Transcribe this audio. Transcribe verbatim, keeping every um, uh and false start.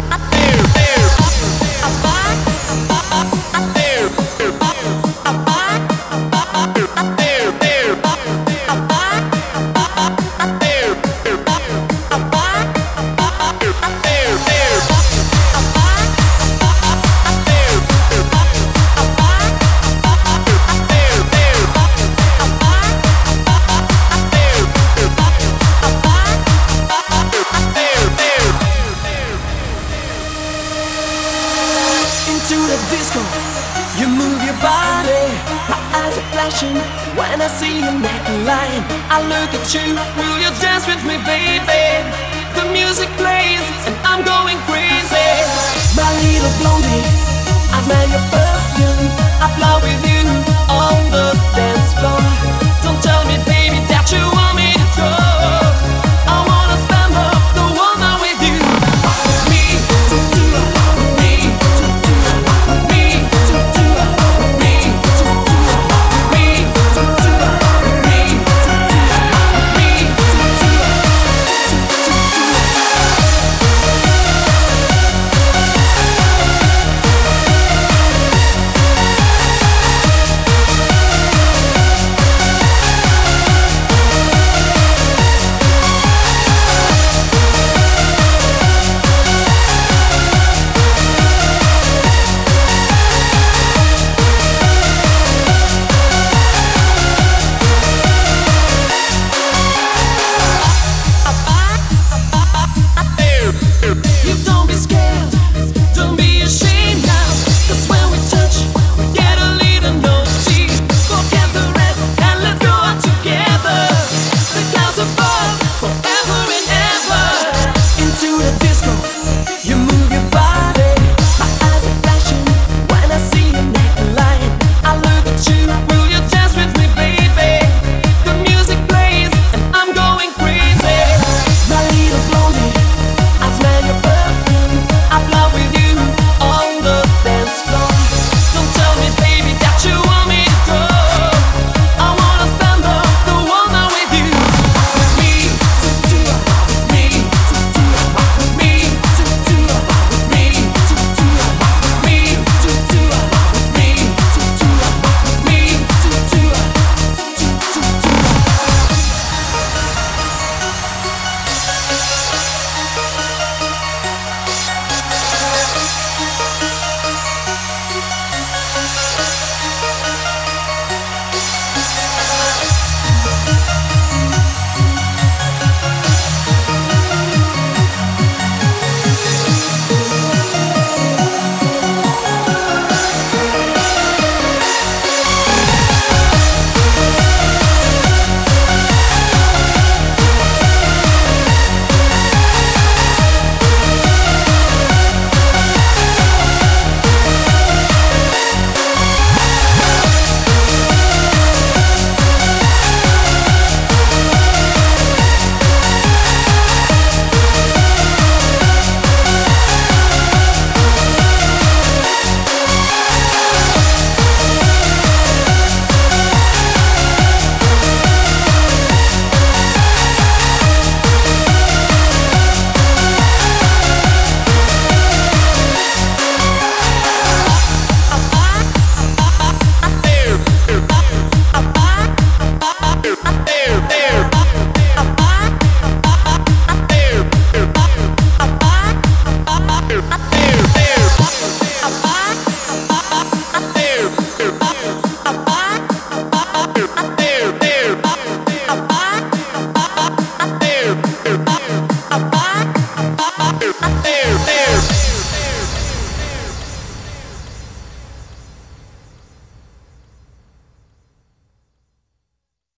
When I see you naked lying, I look at you. Will you dance with me, baby? The music plays and I'm going crazy. My little blondie, I smell your perfume. I fly with you on the dance floor. Don't tell me, baby, that you want me to go. I wanna spend the, the whole night with you. With me, to do it. With me, to do it. With me, to do it. With me, to do it. With me, to do it. With me, to do it. With me, to do it. To, to, to You don't be scared, don't be ashamed now. 'Cause when we touch, we get a little naughty. Forget the rest and let's go out together. The clouds above, forever and ever. Into the disco, you move your body. My eyes are flashing when I see you naked lying. I look at you, will you dance with me, baby? The music plays and I'm going crazy. My little blondie, I smell your perfume. I fly with you on the dance floor. Don't tell me, baby, that you want me to go. I wanna spend the, the whole night with you. With me, to do it. With me, to do it. With me, to do it. With me, to do it. With me, to do it. With me, to do it. With me, to do it. To, to, to there, there.